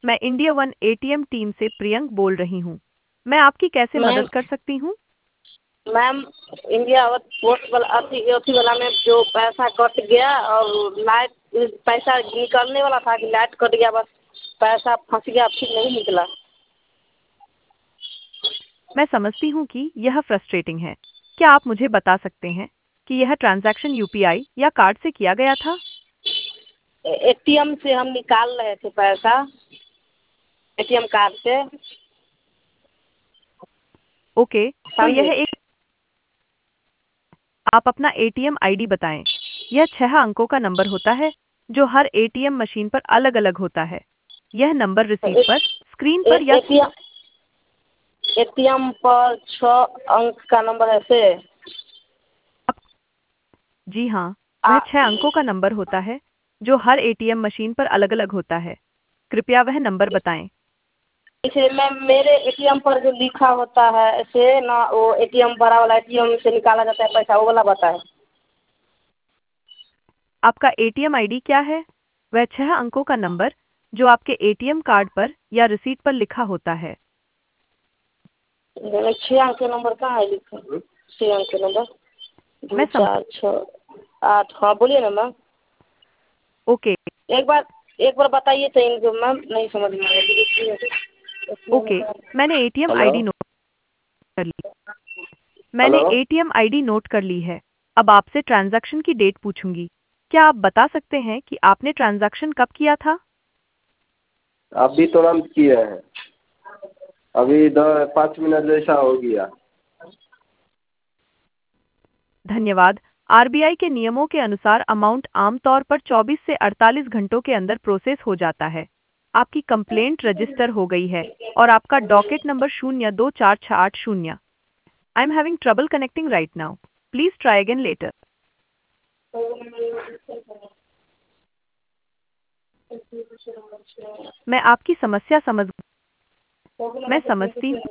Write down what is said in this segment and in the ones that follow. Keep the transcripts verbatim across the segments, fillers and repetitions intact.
मैं India one ATM team से प्रियंक बोल रही हूँ। मैं आपकी कैसे मैम मदद कर सकती हूँ? मैम इंडिया और पोस्ट वाला अथी अथी वाला में जो पैसा कट गया और लाइट पैसा निकलने वाला था कि लाइट कट गया, बस पैसा फंस गया, फिर नहीं निकला। मैं समझती हूँ कि यह फ्रस्ट्रेटिंग है। क्या आप मुझे बता सकते हैं कि यह ट्रांजैक्शन यूपीआई या कार्ड से किया गया था? एटीएम से हम निकाल रहे थे पैसा, एटीएम कार्ड से। ओके, तो समझे? यह एक आप अपना एटीएम आईडी बताएं। यह छह अंकों का नंबर होता है जो हर एटीएम मशीन पर अलग-अलग होता है। यह नंबर रिसीट पर, स्क्रीन पर या एटीएम एटीएम पर छः अंक का नंबर है से जी हाँ, आ, वह छह अंकों का नंबर होता है जो हर एटीएम मशीन पर अलग-अलग होता है। कृपया वह नंबर बताएं। इसे मैम मेरे एटीएम पर जो लिखा होता है ऐसे ना, वो एटीएम बड़ा वाला एटीएम से निकाला जाता है पैसा, वो वाला बताए। आपका एटीएम आईडी क्या है? वह छह अंकों का नंबर जो आपके एटीएम कार्ड पर या रिसीट पर लिखा होता है। छः अंक का नंबर कहाँ है लिखा? छः अंक का नंबर दो मैं सम चार छः आठ। हाँ बोलिए ना मैम। ओके, एक बार एक बार बताइए तो इनको, मैम नहीं समझ में आया। ओके, मैंने एटीएम हेलो आईडी नोट कर ली। मैंने हेलो। एटीएम आईडी नोट कर ली है। अब आपसे ट्रांजैक्शन की डेट पूछूंगी। क्या आप बता सकते हैं कि आपने ट्रांजैक्शन कब किया था? अभी तुरंत किए हैं, अभी दस पाँच मिनट जैसा हो गया। धन्यवाद। आरबीआई के नियमों के अनुसार अमाउंट आमतौर पर चौबीस से अड़तालीस घंटों के अंदर प्रोसेस हो जाता है। आपकी कंप्लेंट रजिस्टर हो गई है और आपका डॉकेट नंबर शून्य दो चार छः आठ शून्य। I am having trouble connecting right now. Please try again later. मैं आपकी समस्या समझ मैं समझती हूँ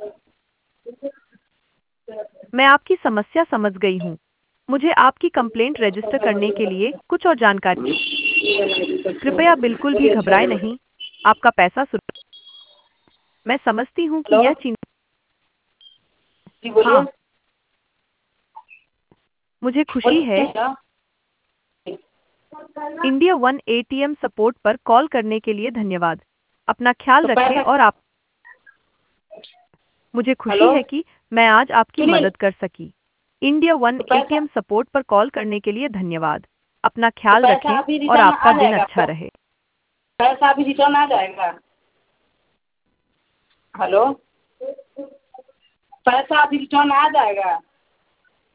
मैं आपकी समस्या समझ गई हूँ। मुझे आपकी कंप्लेंट रजिस्टर करने के लिए कुछ और जानकारी। कृपया बिल्कुल भी घबराएं नहीं। आपका पैसा सुरक्षित। मैं समझती हूँ कि हेलो यह चिंता। जी बोलिए। हाँ, मुझे खुशी है। बोलिए क्या? इंडिया वन एटीएम सपोर्ट पर कॉल करने के लिए धन्यवाद। अपना ख्याल तो रखें पैसा। और आप मुझे खुशी हेलो है कि मैं आज आपकी सुनिए, मदद कर सकी। इंडिया वन तो पैसा एटीएम सपोर्ट पर कॉल करने के लिए धन्यवाद। अपना तो ख्याल पैसा रखें अभी और रिटर्न आपका आ दिन जाएगा अच्छा आपका? रहे। पैसा अभी रिटर्न आ जाएगा? हेलो, पैसा अभी रिटर्न आ जाएगा?